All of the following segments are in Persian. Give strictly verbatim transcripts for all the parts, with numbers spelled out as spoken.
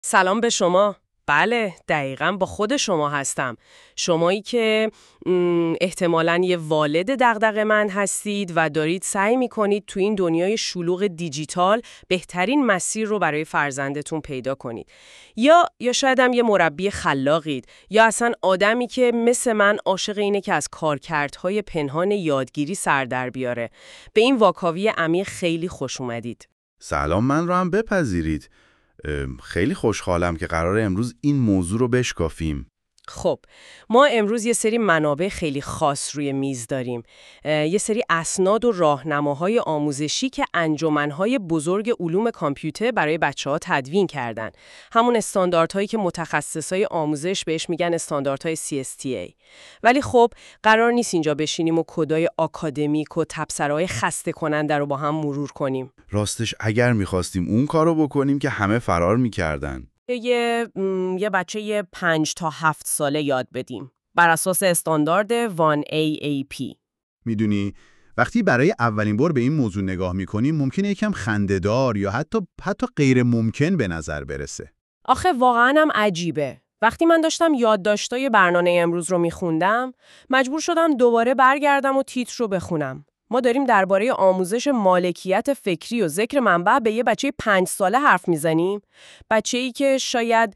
سلام به شما. بله، دقیقاً با خود شما هستم. شمایی که م، احتمالاً یه والد دغدغه من هستید و دارید سعی می‌کنید تو این دنیای شلوغ دیجیتال بهترین مسیر رو برای فرزندتون پیدا کنید. یا یا شاید هم یه مربی خلاقید، یا اصلاً آدمی که مثل من عاشق اینه که از کارکردهای پنهان یادگیری سر در بیاره. به این واکاوی عمیق خیلی خوش اومدید. سلام، من رو هم بپذیرید. ام، خیلی خوشحالم که قراره امروز این موضوع رو بشکافیم. خب، ما امروز یه سری منابع خیلی خاص روی میز داریم. اه، یه سری اسناد و راهنماهای آموزشی که انجمنهای بزرگ علوم کامپیوتر برای بچه‌ها تدوین کردن. همون استانداردهایی که متخصصای آموزش بهش میگن استانداردهای سی اس تی ای. ولی خب، قرار نیست اینجا بشینیم و کدای آکادمیک و تبصره‌های خسته کننده رو با هم مرور کنیم. راستش اگر میخواستیم اون کارو بکنیم که همه فرار میکردن. یه م، یه بچه یه پنج تا هفت ساله یاد بدیم بر اساس استاندارد وان ای ای پی. میدونی وقتی برای اولین بار به این موضوع نگاه میکنیم ممکنه یکم خنده‌دار یا حتی حتی غیر ممکن به نظر برسه. آخه واقعا هم عجیبه. وقتی من داشتم یادداشتای برنامه امروز رو میخوندم، مجبور شدم دوباره برگردم و تیتر رو بخونم. ما داریم درباره آموزش مالکیت فکری و ذکر منبع به یه بچه پنج ساله حرف میزنیم. بچه‌ای که شاید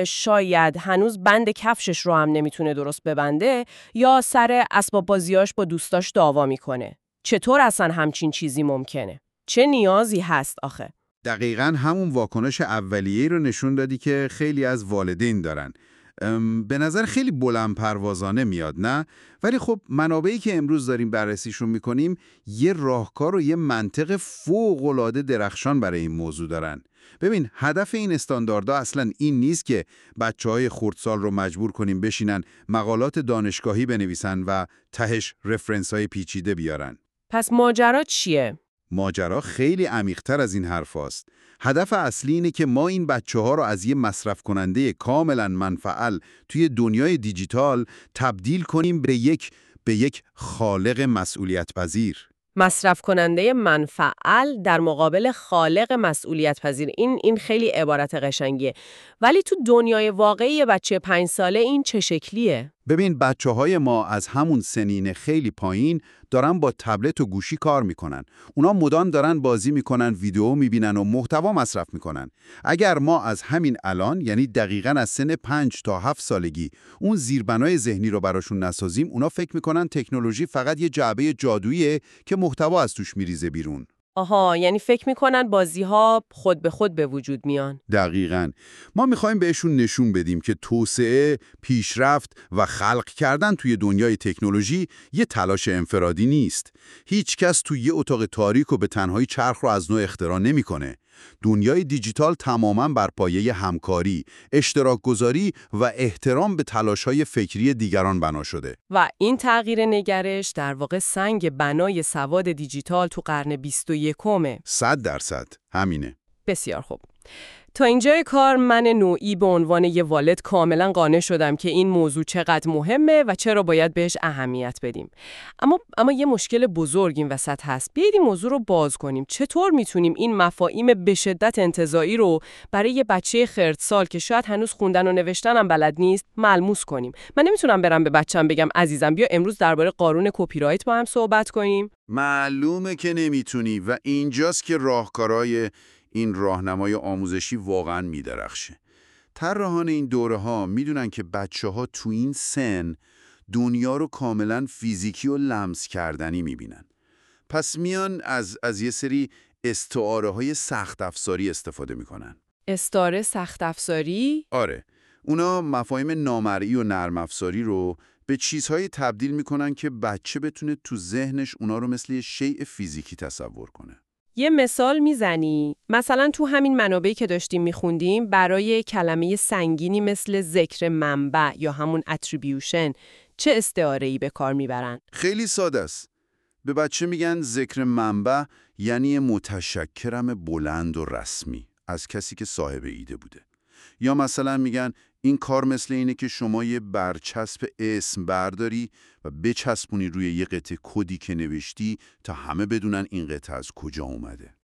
شاید هنوز بند کفشش رو هم نمیتونه درست ببنده یا سر اسباب بازیاش با دوستاش دعوا میکنه. چطور اصلا همچین چیزی ممکنه؟ چه نیازی هست آخه؟ دقیقاً همون واکنش اولیه‌ای رو نشون دادی که خیلی از والدین دارن. ام، به نظر خیلی بلند پروازانه میاد، نه؟ ولی خب منابعی که امروز داریم بررسیشون میکنیم یه راهکار و یه منطق فوق‌العاده درخشان برای این موضوع دارن. ببین، هدف این استانداردها اصلاً این نیست که بچه‌های خردسال رو مجبور کنیم بشینن مقالات دانشگاهی بنویسن و تهش رفرنس‌های پیچیده بیارن. پس ماجرا چیه؟ ماجرا خیلی عمیق‌تر از این حرف هاست. هدف اصلی اینه که ما این بچه ها رو از یه مصرف کننده کاملا منفعل توی دنیای دیجیتال تبدیل کنیم به یک به یک خالق مسئولیت پذیر. مصرف کننده منفعل در مقابل خالق مسئولیت پذیر. این این خیلی عبارت قشنگیه. ولی تو دنیای واقعی یه بچه پنج ساله این چه شکلیه؟ ببین، بچه های ما از همون سنین خیلی پایین دارن با تبلت و گوشی کار میکنن. اونا مدام دارن بازی میکنن، ویدیو میبینن و محتوا مصرف میکنن. اگر ما از همین الان، یعنی دقیقاً از سن پنج تا هفت سالگی، اون زیربنای ذهنی رو براشون نسازیم، اونا فکر میکنن تکنولوژی فقط یه جعبه جادوییه که محتوا از توش میریزه بیرون. آها، یعنی فکر میکنن بازی‌ها خود به خود به وجود میان. دقیقاً. ما میخوایم بهشون نشون بدیم که توسعه، پیشرفت و خلق کردن توی دنیای تکنولوژی یه تلاش انفرادی نیست. هیچ کس توی یه اتاق تاریک و به تنهایی چرخ رو از نو اختراع نمیکنه. دنیای دیجیتال تماماً بر پایه همکاری، اشتراک گذاری و احترام به تلاش‌های فکری دیگران بنا شده. و این تغییر نگرش در واقع سنگ بنای سواد دیجیتال تو قرن بیست و یکم. صد درصد همینه. بسیار خوب. تا اینجای کار من نوعی به عنوان یه والد کاملا قانع شدم که این موضوع چقدر مهمه و چرا باید بهش اهمیت بدیم. اما اما یه مشکل بزرگ این وسط هست. بیایید این موضوع رو باز کنیم. چطور میتونیم این مفاهیم به شدت انتزاعی رو برای یه بچه خردسال که شاید هنوز خوندن و نوشتن هم بلد نیست ملموس کنیم؟ من نمیتونم برم به بچه‌م بگم عزیزم بیا امروز درباره قانون کپی رایت با هم صحبت کنیم. معلومه که نمیتونی و اینجاست که راهکارهای این راهنمای آموزشی واقعاً میدرخشه. طراحان این دوره ها میدونن که بچه ها تو این سن دنیا رو کاملاً فیزیکی و لمس کردنی میبینن. پس میان از از یه سری استعاره های سخت افزاری استفاده میکنن. استعاره سخت افزاری؟ آره، اونا مفاهیم نامرئی و نرم افزاری رو به چیزهایی تبدیل میکنن که بچه بتونه تو ذهنش اونا رو مثل یه شیء فیزیکی تصور کنه. یه مثال میزنی؟ مثلا تو همین منابعی که داشتیم میخوندیم برای کلمه سنگینی مثل ذکر منبع یا همون اتریبیوشن چه استعاره‌ای به کار میبرن؟ خیلی ساده است. به بچه میگن ذکر منبع یعنی متشکرم بلند و رسمی از کسی که صاحب ایده بوده. یا مثلا میگن این کار مثل اینه که شما یه برچسب اسم برداری و بچسبونی روی یه قطعه کدی که نوشتی تا همه بدونن این قطعه از کجا اومده.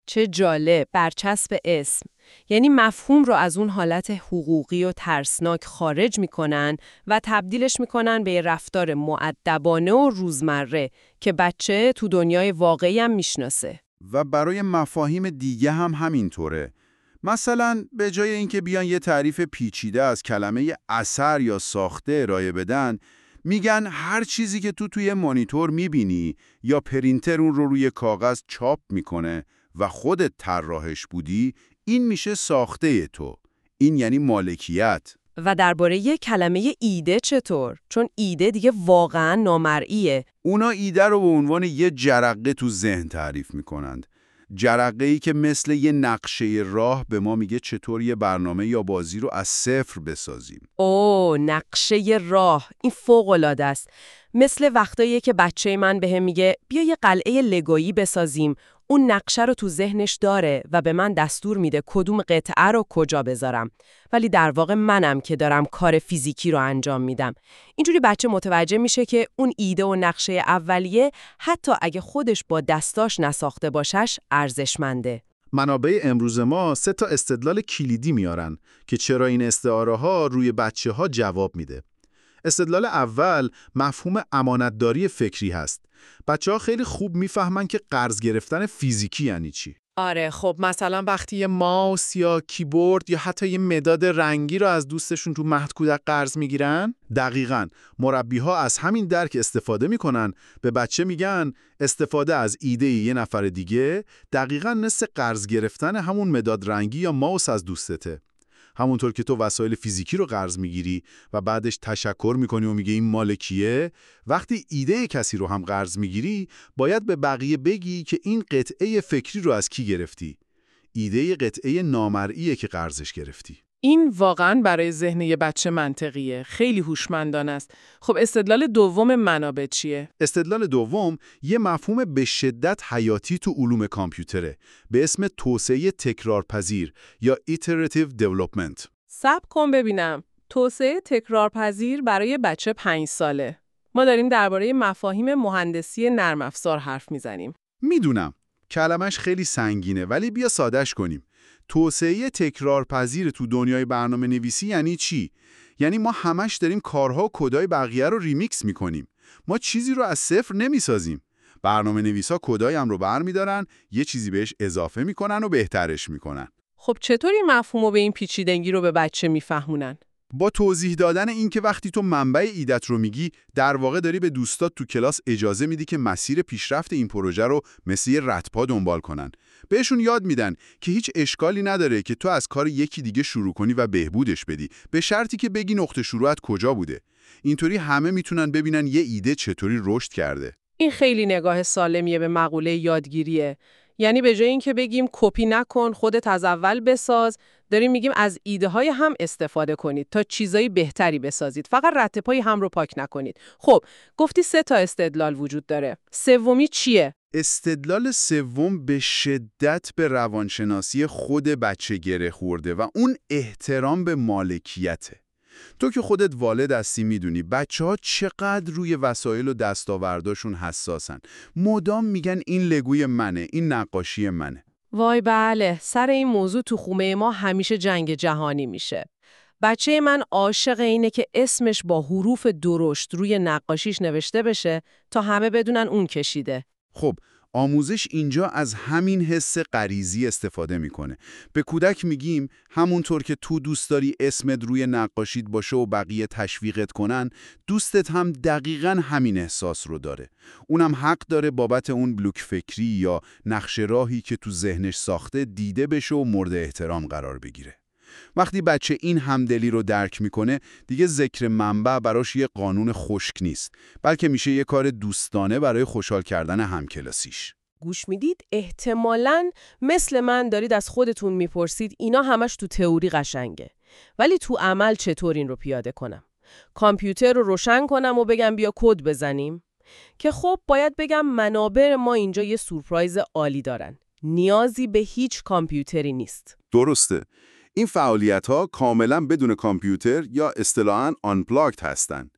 چه جالب، برچسب اسم. یعنی مفهوم رو از اون حالت حقوقی و ترسناک خارج میکنن و تبدیلش میکنن به یه رفتار مؤدبانه و روزمره که بچه تو دنیای واقعی هم میشناسه. و برای مفاهیم دیگه هم همینطوره. مثلا به جای اینکه بیان یه تعریف پیچیده از کلمه اثر یا ساخته ارائه بدن، میگن هر چیزی که تو توی مانیتور میبینی یا پرینتر اون رو روی کاغذ چاپ میکنه و خودت طراحش بودی، این میشه ساخته تو. این یعنی مالکیت. و درباره یه کلمه ایده چطور؟ چون ایده دیگه واقعا نامرئیه. اونا ایده رو به عنوان یه جرقه تو ذهن تعریف میکنند. جرقه‌ای که مثل یه نقشه راه به ما میگه چطور یه برنامه یا بازی رو از صفر بسازیم. اوه، نقشه راه. این فوق‌العاده است. مثل وقتاییه که بچه من بهم میگه بیا یه قلعه لگویی بسازیم. اون نقشه رو تو ذهنش داره و به من دستور میده کدوم قطعه رو کجا بذارم. ولی در واقع منم که دارم کار فیزیکی رو انجام میدم. اینجوری بچه متوجه میشه که اون ایده و نقشه اولیه حتی اگه خودش با دستاش نساخته باشش ارزشمنده. منابع امروز ما سه تا استدلال کلیدی میارن که چرا این استعاره ها روی بچه ها جواب میده. استدلال اول مفهوم امانتداری فکری هست. بچه ها خیلی خوب میفهمن که قرض گرفتن فیزیکی یعنی چی. آره، خب مثلا وقتی یه ماوس یا کیبورد یا حتی یه مداد رنگی رو از دوستشون تو مهد کودک قرض میگیرن. دقیقاً مربی ها از همین درک استفاده میکنن. به بچه میگن استفاده از ایده یه نفر دیگه دقیقاً مثل قرض گرفتن همون مداد رنگی یا ماوس از دوستته. همونطور که تو وسایل فیزیکی رو قرض میگیری و بعدش تشکر میکنی و میگه این مالکیه، وقتی ایده کسی رو هم قرض میگیری باید به بقیه بگی که این قطعه فکری رو از کی گرفتی. ایده قطعه نامرئیه که قرضش گرفتی. این واقعاً برای ذهن یه بچه منطقیه. خیلی هوشمندانه است. خب استدلال دوم منابع چیه؟ استدلال دوم یه مفهوم به شدت حیاتی تو علوم کامپیوتره به اسم توسعه تکرارپذیر یا iterative development. صبر کن ببینم. توسعه تکرارپذیر برای بچه پنج ساله. ما داریم درباره مفاهیم مهندسی نرم افزار حرف میزنیم. میدونم کلمش خیلی سنگینه، ولی بیا سادهش کنیم. توسعه تکرارپذیر تو دنیای برنامه نویسی یعنی چی؟ یعنی ما همش داریم کارها و کدای بقیه رو ریمیکس میکنیم. ما چیزی رو از صفر نمیسازیم. برنامه نویسا کدای هم رو برمیدارن، یه چیزی بهش اضافه میکنن و بهترش میکنن. خب چطور این مفهومو به این پیچیدگی رو به بچه میفهمونن؟ با توضیح دادن این که وقتی تو منبع ایدت رو میگی، در واقع داری به دوستات تو کلاس اجازه میدی که مسیر پیشرفت این پروژه رو مثل یه ردپا دنبال کنن. بهشون یاد میدن که هیچ اشکالی نداره که تو از کار یکی دیگه شروع کنی و بهبودش بدی، به شرطی که بگی نقطه شروعت کجا بوده. اینطوری همه میتونن ببینن یه ایده چطوری رشد کرده. این خیلی نگاه سالمیه به مقوله یادگیریه. یعنی به جای اینکه بگیم کپی نکن، خودت از اول بساز، داریم میگیم از ایده های هم استفاده کنید تا چیزایی بهتری بسازید. فقط رد پای هم رو پاک نکنید. خب، گفتی سه تا استدلال وجود داره. سومی چیه؟ استدلال سوم به شدت به روانشناسی خود بچه گره خورده و اون احترام به مالکیته. تو که خودت والد هستی میدونی بچه ها چقدر روی وسایل و دستاورداشون حساسن. مدام میگن این لگوی منه، این نقاشی منه. وای بله، سر این موضوع تو خونه ما همیشه جنگ جهانی میشه. بچه من عاشق اینه که اسمش با حروف درشت روی نقاشیش نوشته بشه تا همه بدونن اون کشیده. خب آموزش اینجا از همین حس غریزی استفاده میکنه. به کودک میگیم همونطور که تو دوست داری اسمت روی نقاشیت باشه و بقیه تشویقت کنن، دوستت هم دقیقاً همین احساس رو داره. اونم حق داره بابت اون بلوک فکری یا نقشه راهی که تو ذهنش ساخته دیده بشه و مورد احترام قرار بگیره. وقتی بچه این همدلی رو درک میکنه، دیگه ذکر منبع براش یه قانون خشک نیست، بلکه میشه یه کار دوستانه برای خوشحال کردن همکلاسیش. گوش میدید؟ احتمالاً مثل من دارید از خودتون میپرسید اینا همش تو تئوری قشنگه، ولی تو عمل چطور این رو پیاده کنم؟ کامپیوتر رو روشن کنم و بگم بیا کد بزنیم؟ که خب باید بگم منابع ما اینجا یه سورپرایز عالی دارن. نیازی به هیچ کامپیوتری نیست. درسته. این فعالیت‌ها کاملاً بدون کامپیوتر یا اصطلاحاً آنپلاگد هستن.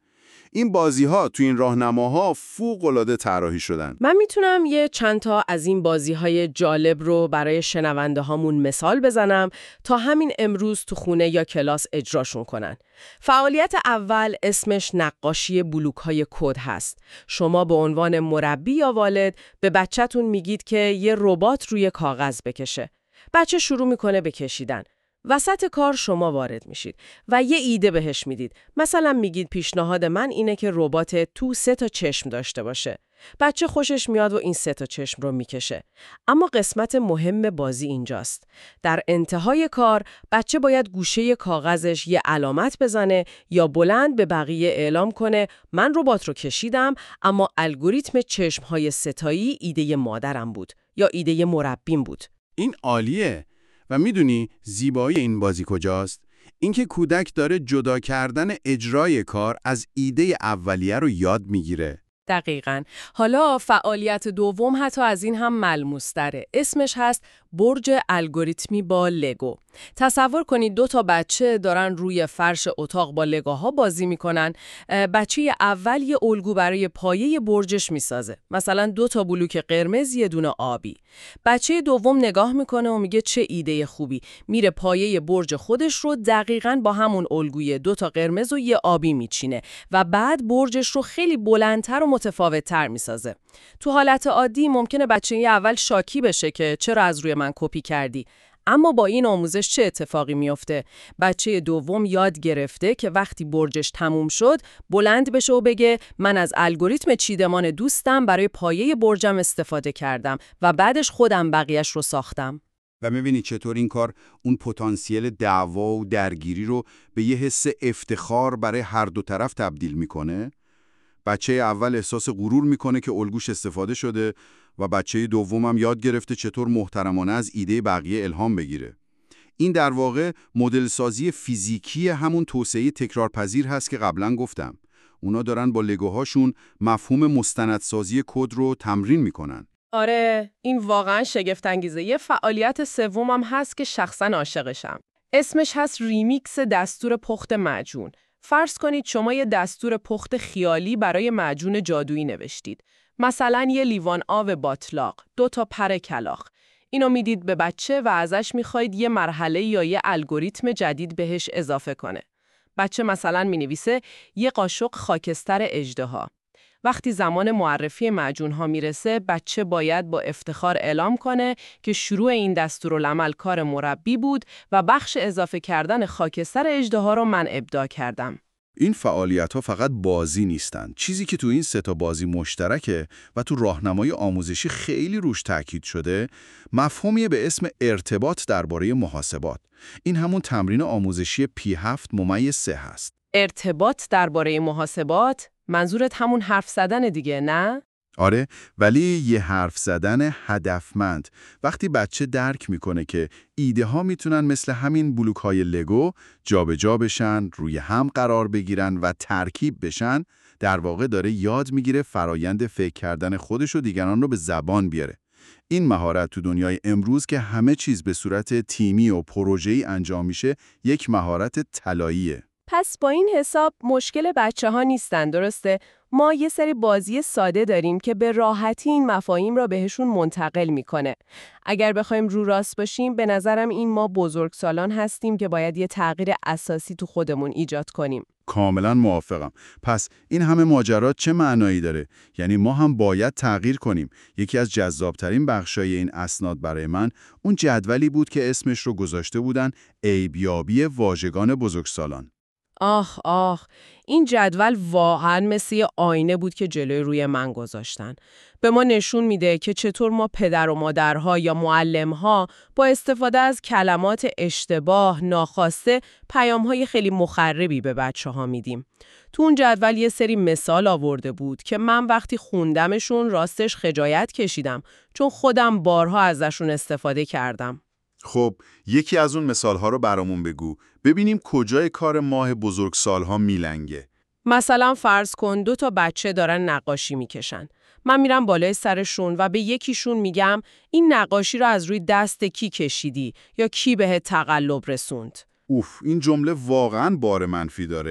این بازی‌ها تو این راهنماها فوق‌العاده طراحی شدن. من میتونم یه چند تا از این بازی‌های جالب رو برای شنونده هامون مثال بزنم تا همین امروز تو خونه یا کلاس اجراشون کنن. فعالیت اول اسمش نقاشی بلوک‌های کد هست. شما به عنوان مربی یا والد به بچه‌تون میگید که یه ربات روی کاغذ بکشه. بچه شروع میکنه به کشیدن. وسط کار شما وارد میشید و یه ایده بهش میدید. مثلا میگید پیشنهاد من اینه که ربات تو سه تا چشم داشته باشه. بچه خوشش میاد و این سه تا چشم رو میکشه. اما قسمت مهم بازی اینجاست. در انتهای کار بچه باید گوشه کاغذش یه علامت بزنه یا بلند به بقیه اعلام کنه من ربات رو کشیدم اما الگوریتم چشم‌های ستایی ایده مادرم بود یا ایده مربیم بود. این عالیه. و میدونی زیبایی این بازی کجاست؟ اینکه کودک داره جدا کردن اجرای کار از ایده اولیه رو یاد میگیره. دقیقاً. حالا فعالیت دوم حتی از این هم ملموس‌تره. اسمش هست برج الگوریتمی با لگو. تصور کنید دو تا بچه دارن روی فرش اتاق با لگوها بازی میکنن. بچه اول یه الگو برای پایه برجش میسازه. مثلا دو تا بلوک قرمز یه دونه آبی. بچه دوم نگاه میکنه و میگه چه ایده خوبی. میره پایه برج خودش رو دقیقاً با همون الگوی دو تا قرمز و یه آبی میچینه و بعد برجش رو خیلی بلندتر و متفاوت‌تر میسازه. تو حالت عادی ممکنه بچه اول شاکی بشه که چرا از روی من کپی کردی. اما با این آموزش چه اتفاقی میفته؟ بچه دوم یاد گرفته که وقتی برجش تموم شد بلند بشه و بگه من از الگوریتم چیدمان دوستم برای پایه برجم استفاده کردم و بعدش خودم بقیه‌اش رو ساختم. و می‌بینی چطور این کار اون پتانسیل دعوا و درگیری رو به یه حس افتخار برای هر دو طرف تبدیل میکنه؟ بچه اول احساس غرور میکنه که الگوش استفاده شده و بچه دومم یاد گرفته چطور محترمانه از ایده بقیه الهام بگیره. این در واقع مدل سازی فیزیکی همون توسعه تکرارپذیر هست که قبلا گفتم. اونا دارن با لگوهاشون مفهوم مستندسازی کد رو تمرین میکنن. آره، این واقعا شگفت انگیزه. یه فعالیت سومم هست که شخصا عاشقشم. اسمش هست ریمیکس دستور پخت معجون. فرض کنید شما یه دستور پخت خیالی برای معجون جادویی نوشتید. مثلا یه لیوان آب باطلاق، دو تا پر کلاغ. اینو میدید به بچه و ازش میخواید یه مرحله یا یه الگوریتم جدید بهش اضافه کنه. بچه مثلا مینویسه یه قاشق خاکستر اژدها. وقتی زمان معرفی معجون‌ها میرسه، بچه باید با افتخار اعلام کنه که شروع این دستورالعمل کار مربی بود و بخش اضافه کردن خاکستر اژدها رو من ابداع کردم. این فعالیت‌ها فقط بازی نیستن. چیزی که تو این سه تا بازی مشترکه و تو راهنمای آموزشی خیلی روش تاکید شده، مفهومیه به اسم ارتباط درباره محاسبات. این همون تمرین آموزشی پی هفت ممیز سه هست. ارتباط درباره محاسبات؟ منظورت همون حرف زدن دیگه، نه؟ آره، ولی یه حرف زدن هدفمند. وقتی بچه درک میکنه که ایده ها میتونن مثل همین بلوک های لگو جابجا بشن، روی هم قرار بگیرن و ترکیب بشن، در واقع داره یاد میگیره فرایند فکر کردن خودش و دیگران رو به زبان بیاره. این مهارت تو دنیای امروز که همه چیز به صورت تیمی و پروژه‌ای انجام میشه، یک مهارت طلاییه. پس با این حساب مشکل بچه ها نیستن، درسته؟ ما یه سری بازی ساده داریم که به راحتی این مفاهیم را بهشون منتقل میکنه. اگر بخوایم رو راست باشیم، به نظرم این ما بزرگسالان هستیم که باید یه تغییر اساسی تو خودمون ایجاد کنیم. کاملا موافقم. پس این همه ماجرات چه معنایی داره؟ یعنی ما هم باید تغییر کنیم. یکی از جذابترین بخشای این اسناد برای من اون جدولی بود که اسمش رو گذاشته بودن عیبیابی واژگان بزرگسالان. آخ آخ، این جدول واقعا مثل یه آینه بود که جلوی روی من گذاشتن. به ما نشون میده که چطور ما پدر و مادرها یا معلمها با استفاده از کلمات اشتباه، ناخواسته، پیام‌های خیلی مخربی به بچه‌ها میدیم. تو اون جدول یه سری مثال آورده بود که من وقتی خوندمشون راستش خجالت کشیدم، چون خودم بارها ازشون استفاده کردم. خب، یکی از اون مثالها رو برامون بگو. ببینیم کجای کار ماه بزرگسالها میلنگه. مثلا فرض کن دو تا بچه دارن نقاشی میکشن. من میرم بالای سرشون و به یکیشون میگم این نقاشی رو از روی دست کی کشیدی یا کی بهت تقلب رسوند. اوف، این جمله واقعاً بار منفی داره.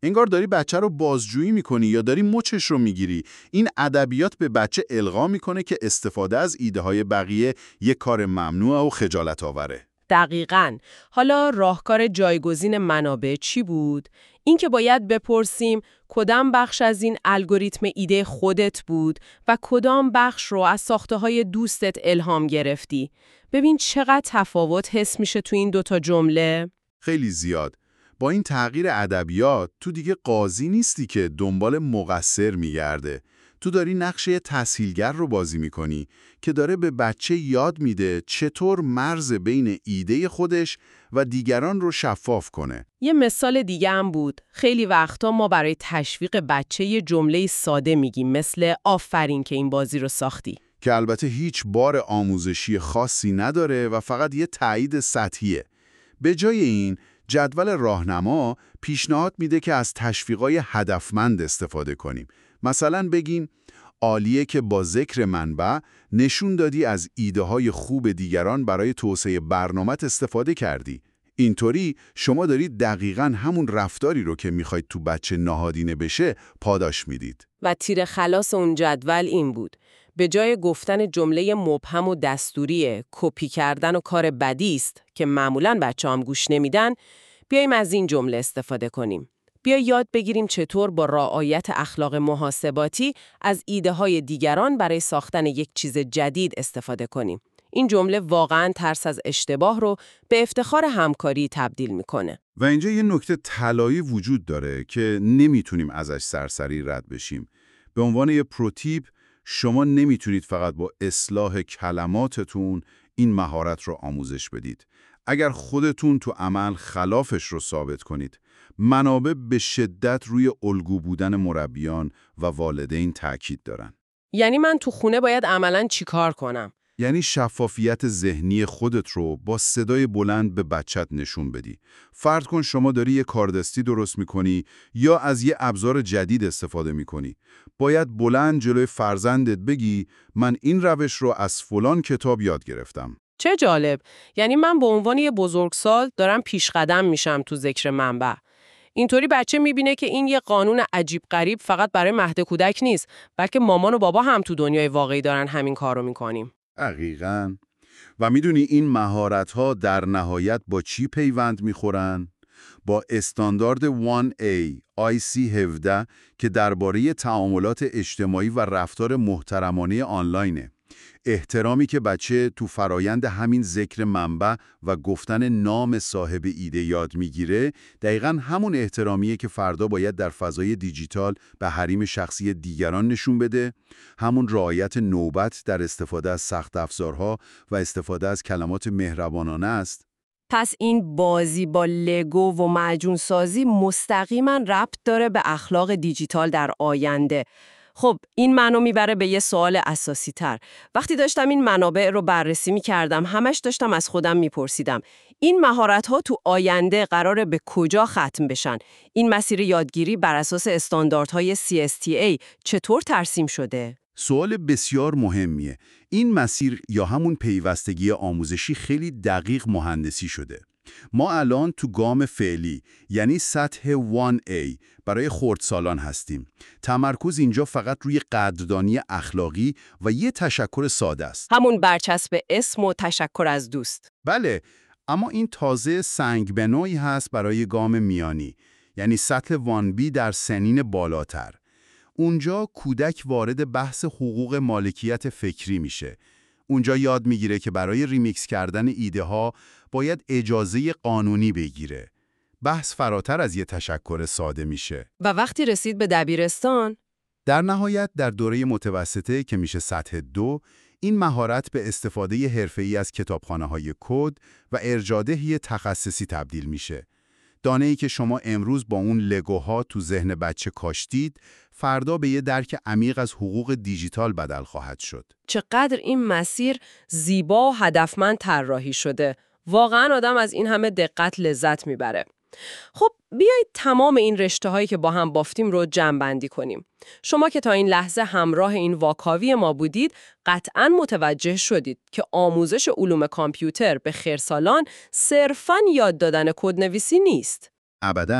انگار داری بچه رو بازجویی میکنی یا داری مچش رو میگیری. این ادبیات به بچه القا میکنه که استفاده از ایده های بقیه یک کار ممنوع و خجالت آوره. دقیقاً. حالا راهکار جایگزین منابع چی بود؟ این که باید بپرسیم کدام بخش از این الگوریتم ایده خودت بود و کدام بخش رو از ساخته‌های دوستت الهام گرفتی. ببین چقدر تفاوت حس میشه تو این دوتا جمله. خیلی زیاد. با این تغییر ادبیات تو دیگه قاضی نیستی که دنبال مقصر میگرده. تو داری نقش یه تسهیلگر رو بازی میکنی که داره به بچه یاد میده چطور مرز بین ایده خودش و دیگران رو شفاف کنه. یه مثال دیگه هم بود. خیلی وقتا ما برای تشویق بچه یه جمله ساده میگیم، مثل آفرین که این بازی رو ساختی. که البته هیچ بار آموزشی خاصی نداره و فقط یه تایید سطحیه. به جای این، جدول راهنما پیشنهاد میده که از تشویقای هدفمند استفاده کنیم. مثلا بگیم عالیه که با ذکر منبع نشون دادی از ایده های خوب دیگران برای توسعه برنامه‌ت استفاده کردی. اینطوری شما دارید دقیقاً همون رفتاری رو که میخواید تو بچه نهادینه بشه پاداش میدید. و تیر خلاص اون جدول این بود. به جای گفتن جمله مبهم و دستوری کپی کردن و کار بدی است که معمولاً بچه‌ام گوش نمیدن، بیایم از این جمله استفاده کنیم. بیا یاد بگیریم چطور با رعایت اخلاق محاسباتی از ایده های دیگران برای ساختن یک چیز جدید استفاده کنیم. این جمله واقعاً ترس از اشتباه رو به افتخار همکاری تبدیل میکنه. و اینجا یه نکته طلایی وجود داره که نمیتونیم ازش سرسری رد بشیم. به عنوان یه پروتیپ، شما نمیتونید فقط با اصلاح کلماتتون این مهارت رو آموزش بدید. اگر خودتون تو عمل خلافش رو ثابت کنید، منابع به شدت روی الگو بودن مربیان و والدین تاکید دارن. یعنی من تو خونه باید عملاً چیکار کنم؟ یعنی شفافیت ذهنی خودت رو با صدای بلند به بچت نشون بدی. فرض کن شما داری یه کاردستی درست میکنی یا از یه ابزار جدید استفاده میکنی. باید بلند جلوی فرزندت بگی من این روش رو از فلان کتاب یاد گرفتم. چه جالب. یعنی من به عنوان یه بزرگسال دارم پیش قدم میشم تو ذکر منبع. اینطوری بچه میبینه که این یه قانون عجیب غریب فقط برای مهد کودک نیست، بلکه مامان و بابا هم تو دنیای واقعی دارن همین کارو میکنیم. دقیقاً. و میدونی این مهارت‌ها در نهایت با چی پیوند میخورن؟ با استاندارد وان ای آی سی هفده که درباره تعاملات اجتماعی و رفتار محترمانه آنلاینه. احترامی که بچه تو فرایند همین ذکر منبع و گفتن نام صاحب ایده یاد میگیره، دقیقاً همون احترامیه که فردا باید در فضای دیجیتال به حریم شخصی دیگران نشون بده، همون رعایت نوبت در استفاده از سخت افزارها و استفاده از کلمات مهربانانه است. پس این بازی با لگو و معجون سازی مستقیما ربط داره به اخلاق دیجیتال در آینده. خب این منو میبره به یه سوال اساسی تر. وقتی داشتم این منابع رو بررسی میکردم، همش داشتم از خودم میپرسیدم این مهارت‌ها تو آینده قراره به کجا ختم بشن؟ این مسیر یادگیری بر اساس استانداردهای سی اس تی ای چطور ترسیم شده؟ سوال بسیار مهمیه. این مسیر یا همون پیوستگی آموزشی خیلی دقیق مهندسی شده. ما الان تو گام فعلی یعنی سطح وان ای برای خردسالان هستیم. تمرکز اینجا فقط روی قدردانی اخلاقی و یه تشکر ساده است. همون برچسب اسم و تشکر از دوست. بله، اما این تازه سنگ بنوعی هست برای گام میانی، یعنی سطح وان بی در سنین بالاتر. اونجا کودک وارد بحث حقوق مالکیت فکری میشه. اونجا یاد میگیره که برای ریمیکس کردن ایده ها باید اجازه قانونی بگیره. بحث فراتر از یه تشکر ساده میشه. و وقتی رسید به دبیرستان، در نهایت در دوره متوسطه که میشه سطح دو، این مهارت به استفاده حرفه‌ای از کتابخانه‌های کد و ارجادهی تخصصی تبدیل میشه. دانه‌ای که شما امروز با اون لگوها تو ذهن بچه کاشتید، فردا به یه درک عمیق از حقوق دیجیتال بدل خواهد شد. چقدر این مسیر زیبا و هدفمند طراحی شده. واقعا آدم از این همه دقت لذت میبره. خب بیایید تمام این رشته هایی که با هم بافتیم رو جمع‌بندی کنیم. شما که تا این لحظه همراه این واکاوی ما بودید، قطعاً متوجه شدید که آموزش علوم کامپیوتر به خردسالان صرفاً یاد دادن کدنویسی نیست. ابداً.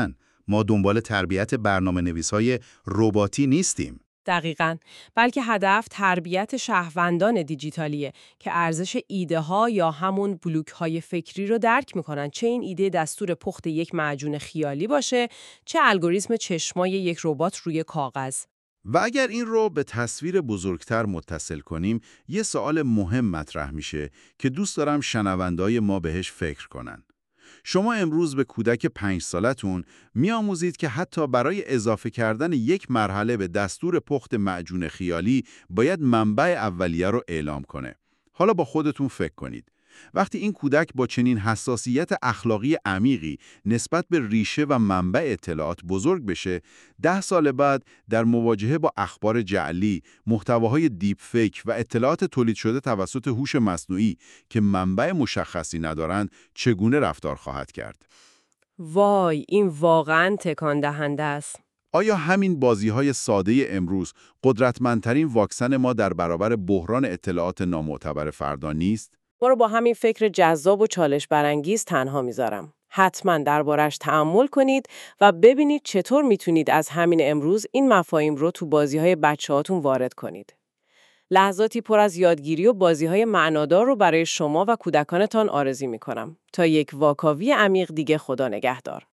ما دنبال تربیت برنامه‌نویس‌های رباتی نیستیم. دقیقاً، بلکه هدف تربیت شهروندان دیجیتالیه که ارزش ایده ها یا همون بلوک های فکری رو درک میکنن، چه این ایده دستور پخت یک معجون خیالی باشه، چه الگوریتم چشمای یک ربات روی کاغذ. و اگر این رو به تصویر بزرگتر متصل کنیم، یه سوال مهم مطرح میشه که دوست دارم شنوندای ما بهش فکر کنن. شما امروز به کودک پنج سالتون میآموزید که حتی برای اضافه کردن یک مرحله به دستور پخت معجون خیالی باید منبع اولیه رو اعلام کنه. حالا با خودتون فکر کنید. وقتی این کودک با چنین حساسیت اخلاقی عمیقی نسبت به ریشه و منبع اطلاعات بزرگ بشه، ده سال بعد در مواجهه با اخبار جعلی، محتواهای دیپ فیک و اطلاعات تولید شده توسط هوش مصنوعی که منبع مشخصی ندارند، چگونه رفتار خواهد کرد؟ وای، این واقعاً تکان دهنده است. آیا همین بازی‌های ساده امروز قدرتمندترین واکسن ما در برابر بحران اطلاعات نامعتبر فردا نیست؟ ما رو با همین فکر جذاب و چالش برانگیز تنها میذارم. حتما دربارش تأمل کنید و ببینید چطور میتونید از همین امروز این مفاهیم رو تو بازی‌های بچه‌هاتون وارد کنید. لحظاتی پر از یادگیری و بازی‌های معنادار رو برای شما و کودکانتان آرزو می‌کنم. تا یک واکاوی عمیق دیگه، خدا نگهدار.